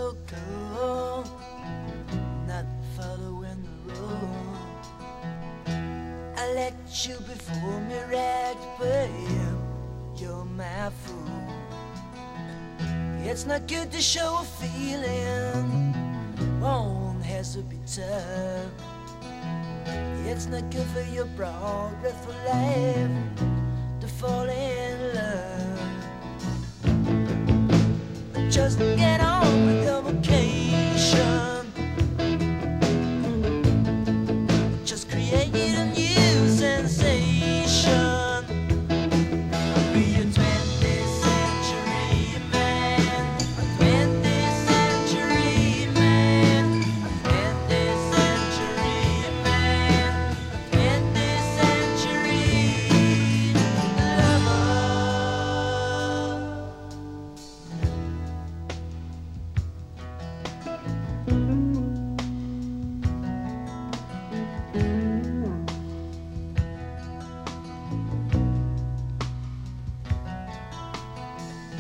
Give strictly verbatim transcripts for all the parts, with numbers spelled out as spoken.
so cold, not following the road. I let you before me, right, but you're my fool. It's not good to show a feeling, one has to be tough. It's not good for your progress for life to fall in love. Just get on with your vacation. Just create a new sensation. Be a twentieth century man, a twentieth century man, a twentieth century man, a twentieth century lover.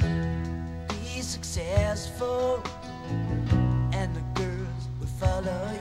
Be successful, and the girls will follow you.